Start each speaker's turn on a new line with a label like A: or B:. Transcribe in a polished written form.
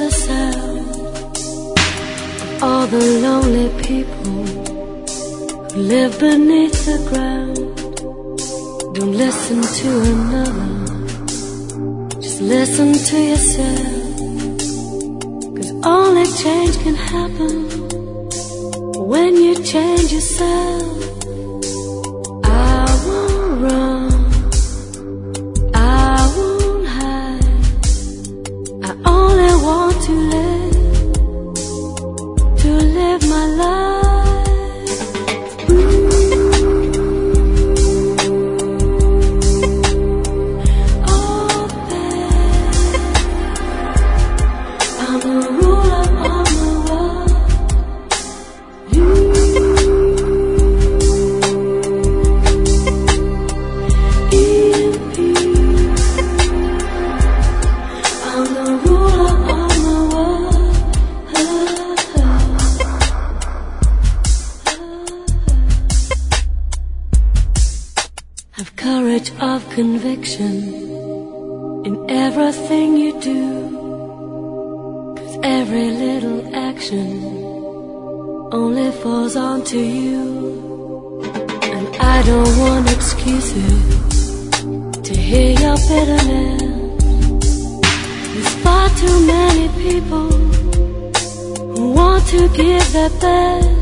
A: the sound of all the lonely people who live beneath the ground. Don't listen to another, just listen to yourself. 'Cause only change can happen when you change yourself. I won't run, I won't hide, I only want to live my life. Oh, babe, I'm the ruler of the world. In peace, I'm the ruler of the world. Have courage of conviction in everything you do, 'cause every little action only falls onto you. And I don't want excuses to hear your bitterness. There's far too many people who want to give their best.